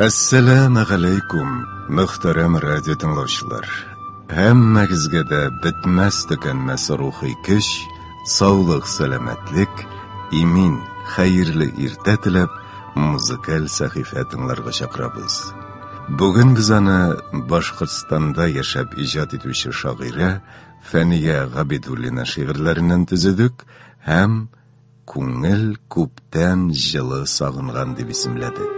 Assalamu alaykum, muhtaram radio tinglovchilar. Hammangizga da bitmas tuganmas ruhiy kuch, sog'lik, salomatlik, imin, xayrli erta tilab, muzikal sahifa tinglarga chaqiramiz. Bugun biz ana Boshqirdistonda yashab ijod etuvchi shoira Faniya G'abidullina she'rlaridan tuzidik ham ko'ngil ko'pdan jili sog'ingan deb ismladik.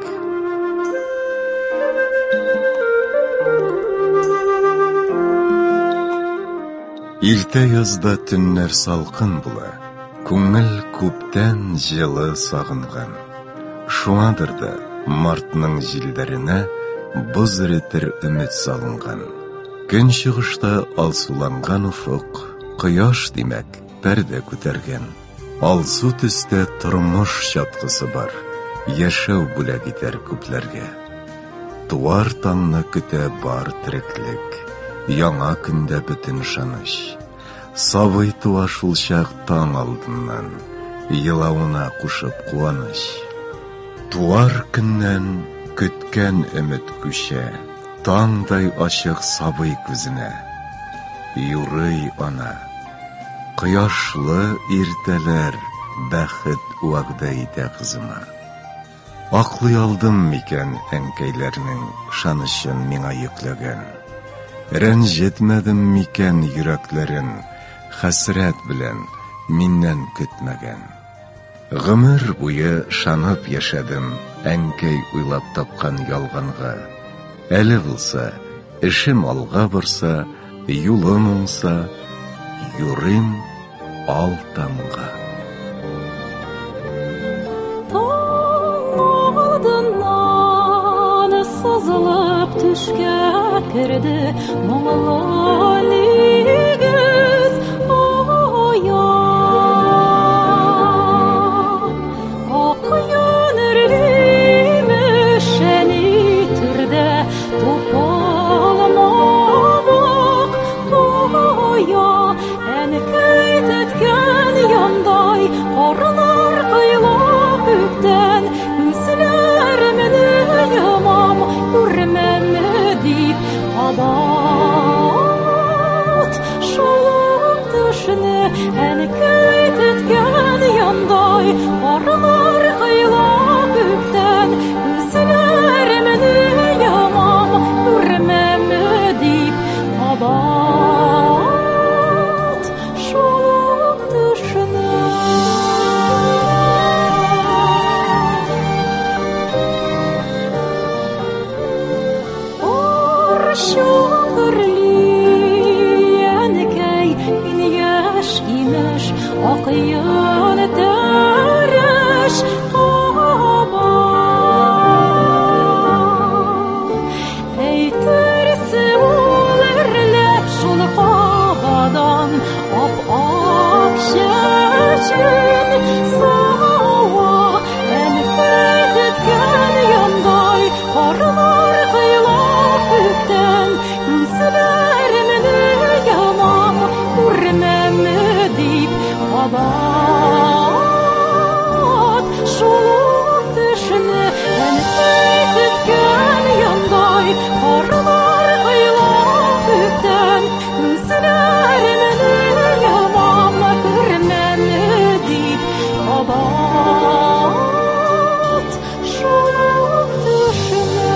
Erta yozda tunlar salqin bo'la, ko'ngil ko'pdan jili sog'ingan. Shuadir da martning jildarina buzritir umid solingan. Kun chiqishda olsulangan ufuq, quyosh demak parda ko'targan. Olsu tusda turmush chotqisi bor, yashav bo'lak etar ko'plarga. Tuvar tongni kuta bor tiriklik, yangi kunda butun ishonish. Savay tuashul shaq tong oldindan, yilovuna qo'shib quvonish. Tuvar kundan kütken ümit kuşa, tağday açık sabıy gözüne. Yürüy ana, kıyaşlı irteler, bəxit uagdayda kızıma. Aklı aldım miken enkeylerinin şanışın mina yükləgən. Rəncetmedim miken yüreklerin, hasret bilen minnen kütmegen. Gımır boyu şanıp yaşadım, enkey uylap tapkan yalganğa. Әлі bulsa, işim alğa bursa, yolum olsa, юрим алтанға. Taң алдынан сызылып түшке кірді, мұңлы негіз аян. Ақ yönірдейміш әні түрді, топалыма бақ тоя. Әнкей теткен яндай, қарылар қайла көктен, үзлерімді ямам, көрмәмі deyip abat. Шолып түшіні әнкей теткен яндай, қарылар қайла көктен, үзлерімді ямам, көрмәмі deyip abat. Şoluk düşüne Arşağırli yenkey gün yaş imiş, akıyın tereş hava. Eytirsi olerlep şol havadan, ap-ap şeçin sava. Enkey tetken yanday, karlar kıyla kökten, gözlerimni yamam, görmemi deyip abat. Şoluk düşüne enkey tetken yanday, karlar kıyla kökten, gözlerimni yamam, görmemi deyip abat. Şoluk düşüne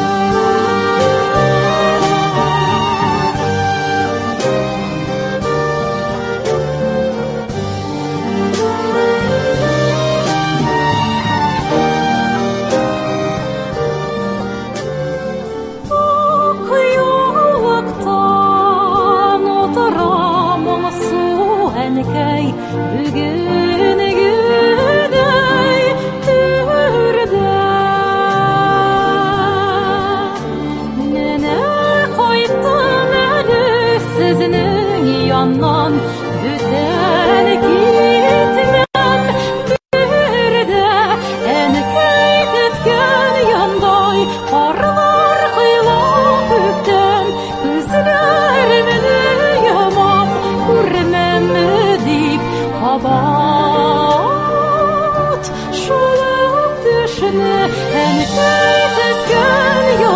Kıyılıktan oturam su enkey, bugün güdey türde. Nene kayttım eli sizinin yandan, büten gitmem birde. Enkey tetken yanday, karlar kıyla kökten, gözlerimni yamam, görmemi deyip abat. Şoluk düşüne enkey tetken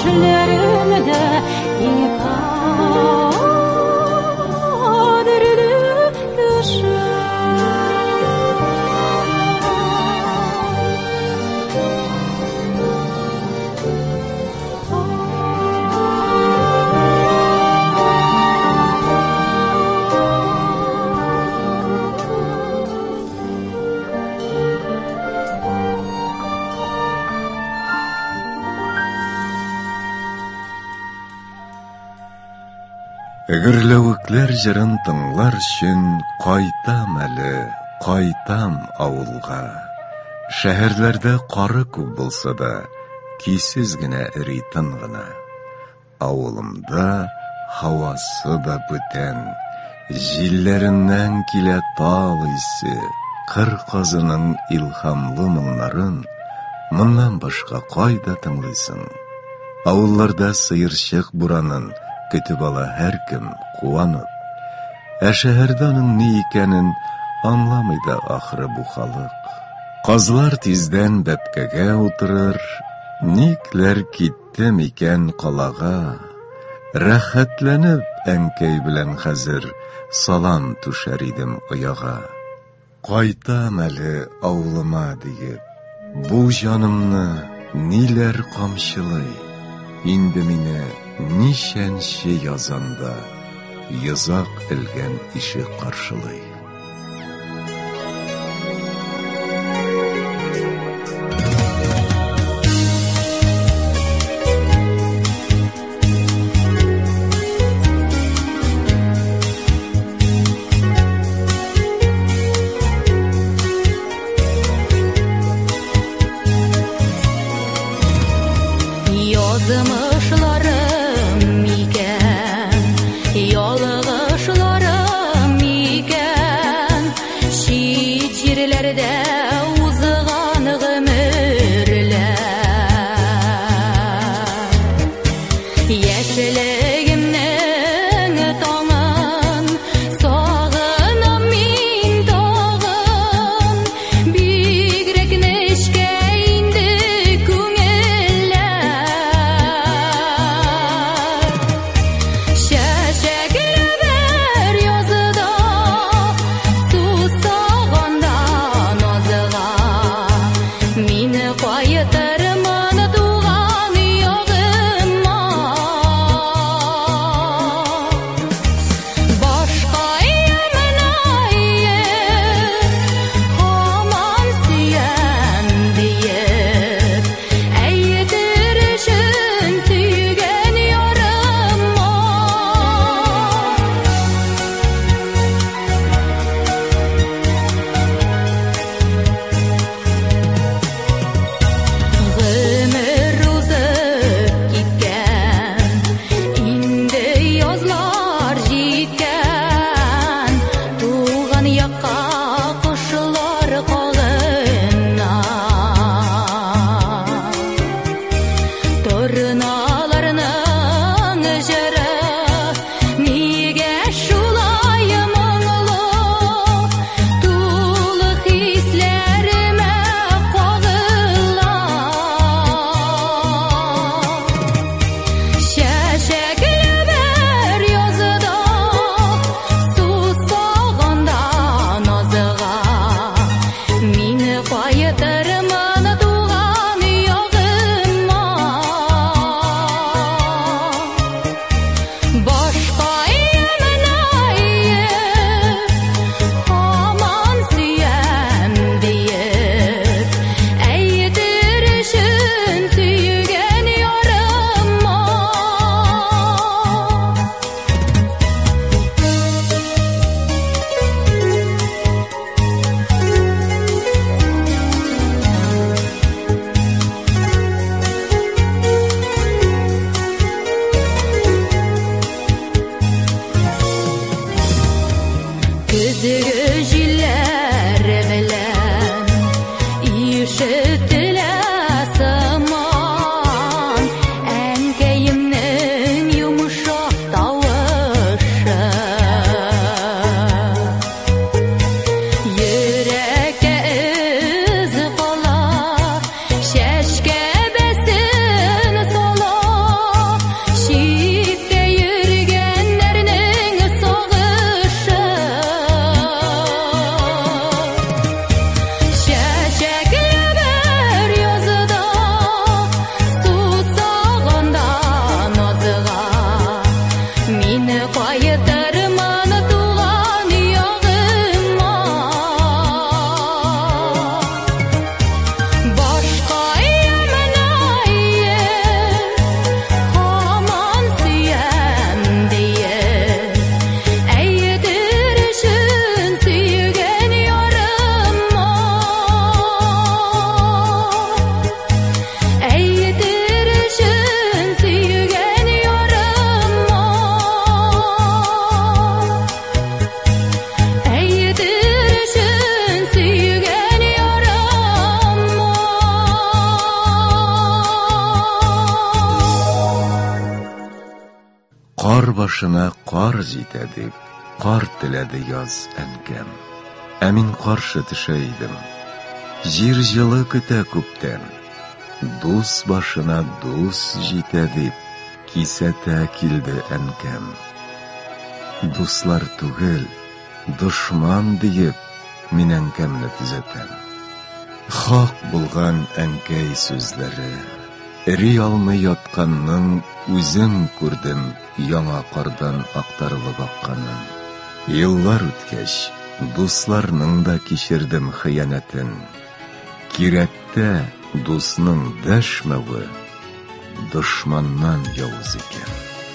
düşlerimde kaderli düşer. Әгерләвекләр җырын тыңлар өчен кайтам әле, кайтам авылга. Шәһәрләрдә кары күп булса да, кисез генә эри тын гына. Авылымда һавасы да бүтән, җилләреннән килә тал исе, кыр казының илһамлы моңнарын моннан башка кайда тыңлыйсың? Авылларда сыерчык буранын көтүп ала һәркем куанып. Ә шәһәрдә аның ни икәнен аңламый да ахры бу халык. Казлар тиздән бәпкәгә утырыр, никләр киттем икән калага. Рәхәтләнеп әнкәй белән хәзер салам түшәр идем ояга. Кайтам әле авылыма диеп, бу җанымны ниләр камчылый. Инде мине нишәнче язанда йозак элгән ишек каршылый. Yazmışlarım iken, yolğuşlarım iken, Кар башына кар җитә дип, кар теләде яз әнкәм. Ә мин каршы төшә идем. Җир җылы көтә күптән. Дус башына дус җитә дип, кисәтә килде әнкәм. Дуслар түгел, дошман диеп, мин әнкәмне төзәтәм. Хак булган әнкәй сүзләре, эри алмый ятканның үзем күрдем яңа кардан актарылып акканын. Еллар үткәч, дусларның да кичердем хыянәтен. Кирәктә дусның дәшмәве дошманнан явыз икән.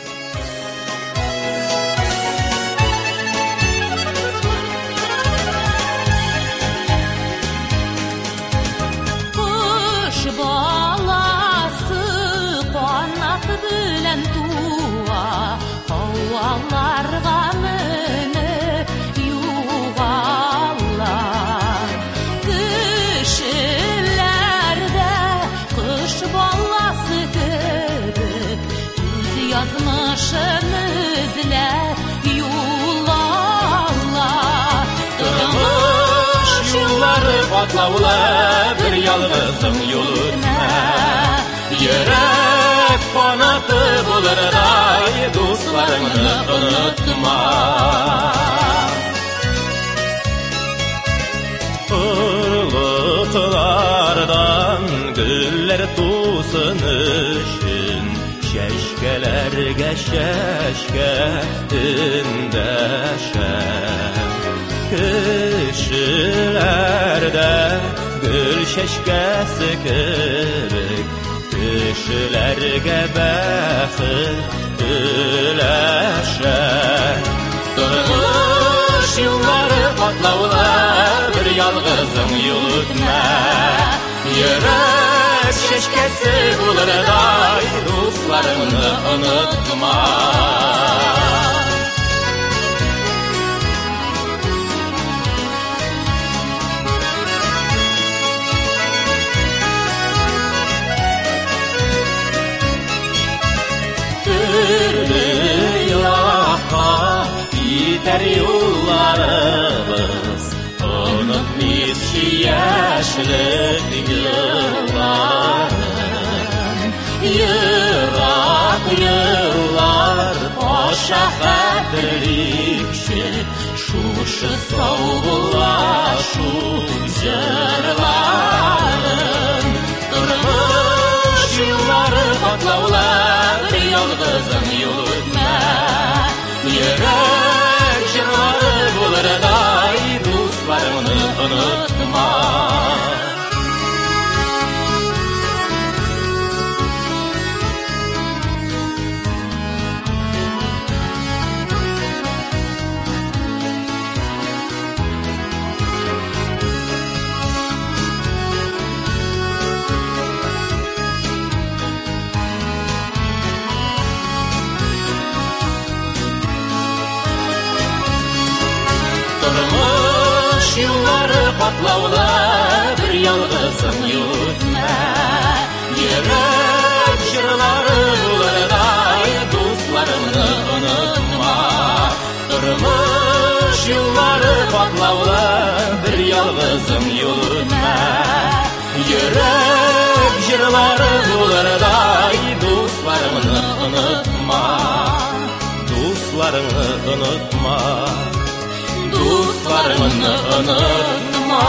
Белән туа, һаваларга менеп югала. Кешеләр дә кош баласы кебек, үз язмышын эзләп юллала. Тормыш юллары катлаулы, бер ялгызым юл үтмә. Йөрәк канаты булырдай, дусларыңны онытма. Олыклардан гөлләр тусын өчен, чәчкәләргә чәчкә эндәшәм. Кешеләр дә гөл чәчкәсе кебек, кешеләргә бәхет өләшә. Тормыш юллары катлаулы, бер ялгызым юл үтмә. Йөрәк чәчкәсе булырдай, дусларыңны онытма. Итәр юлларыбыз, онытмыйчы яшьлек елларын. Ерак еллар аша хәтерликче, шушы саубулашу җырларын. Тормыш юллары катлаулы, бер ялгызым юл үтмә. Йөрәк җырлары булырдай, дусларыңны онытма. Тормыш юллары катлаулы, бер ялгызым юл үтмә. Йөрәк җырлары булырдай, дусларыңны онытма. Тормыш юллары катлаулы, бер ялгызым юл үтмә. Йөрәк җырлары булырдай, дусларыңны онытма. Дусларыңны онытма. Дусларыңны онытма.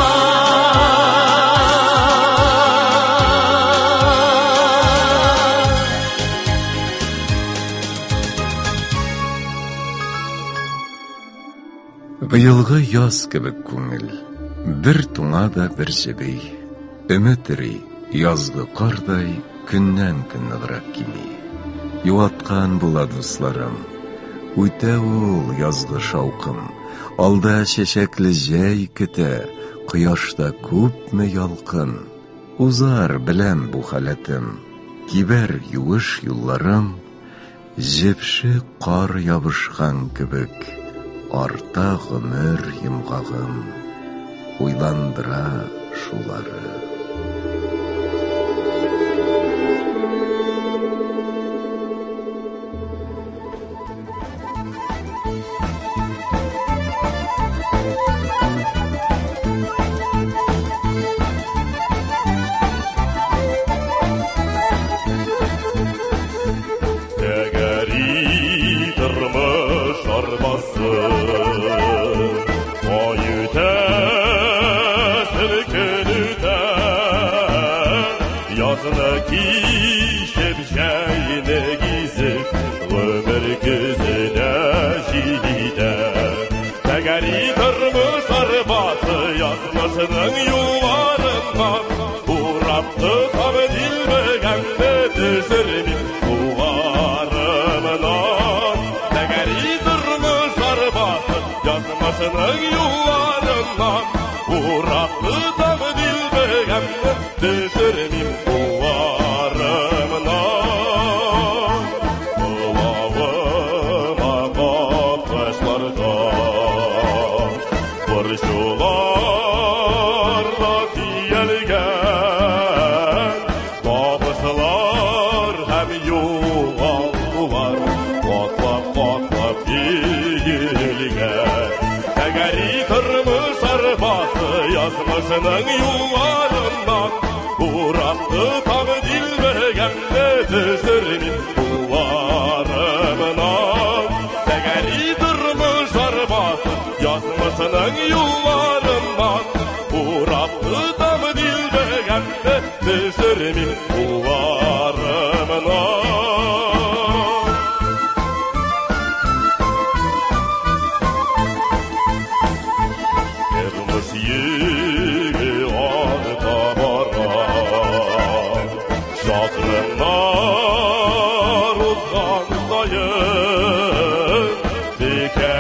Быелгы яз кебек күңел, бер туңа да бер җебей. Өмет эри, язгы кардай, көннән-көн ныграк кими. Юаткан була дусларым, үтә ул язгы шаукым. Алда чәчәкле җәй көтә, кояшта күпме ялкын. Узар беләм бу халәтем, кибәр юеш юлларым, җепше кар ябышкан кебек, арта гомер йомгагым, уйландыра шулары. Yazını kişip şeyine gizip ömür güzüne jide Tegeri tırmış arbatı yazmasının yuvarından Uğrattı tabi dilbegen de düzürmin duvarımdan Tegeri tırmış arbatı yazmasının yuvarından Uğrattı tabi dilbegen de düzürmin duvarımdan Kulağıma bakışlarda Barışularla diyelgen Babısılar hem yuvaldılar Kotlap diyelgen Tegeri tırmış arbatı yazmasının yuvarından Uğrattı tabi dilbegemde düzürmin duvarımdan Tegeri tırmış arbatı yazmasının yuvarından Uğrattı tabi dilbegemde düzürmin duvarımdan Kırmızı yüğü ağda baran Şadrınlar uzandayın Dike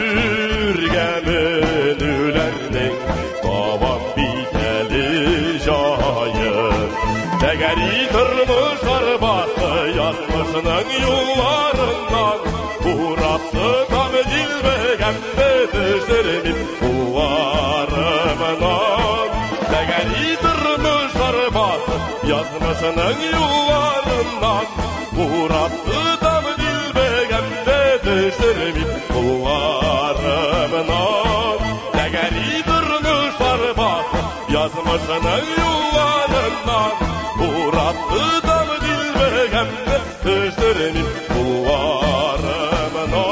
ürgemin ülerinin Tavan biteli jayın Tegeri tırmış arbatı yazmasının yuvarından Uğrattı tabi dilbegemde düzürmin duvarımdan Tegeri tırmış arbatı yazmasının yuvarından Uğrattı tabi dilbegemde düzürmin duvarımdan Tegeri tırmış arbatı yazmasının yuvarından Uğrattı tabi dilbegemde düzürmin duvarımdan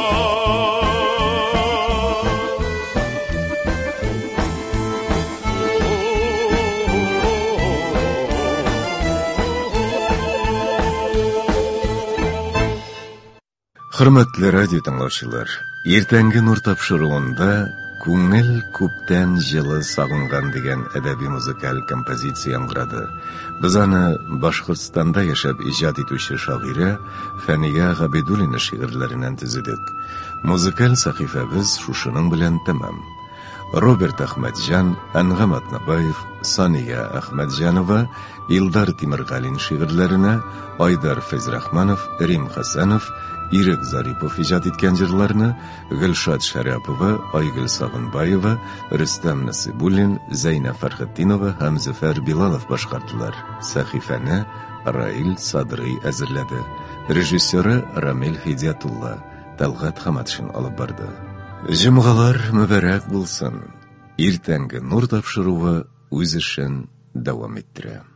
Hürmetli radyo dinləyicilər, ertəngi nur tapşırığında Күңел күптән жылы сағынған деген әдәби музыкаль композиция яңгырады. Biz аны Башкортстанда яшәп иҗат итүче шагыйрә Фәния Габидуллина шигырьләреннән төзедек. Музыкаль сахифабыз шушының белән тәмам. Роберт Ахмәтҗан, Әнгам Атнабаев, Сания Ахмәтҗанова, Илдар Тимергалин шигырьләренә Айдар Фәзрахманов, Рим Хасанов, Ирек Зарипов иҗат иткән җырларны Гөлшат Шәрәпова, Айгөл Сагынбаева, Рөстәм Насыйбуллин, Зәйнә Фәрхетдинова һәм Зөфәр Билалов башкарттылар. Сәхифәне Раил Садрый әзерләде. Режиссеры Рамил Хидиятулла, Талгат Хаматшин алып барды. Җомгалар мөбарәк булсын. Иртәнге нур тапшыруы үз эшен дәвам иттерә.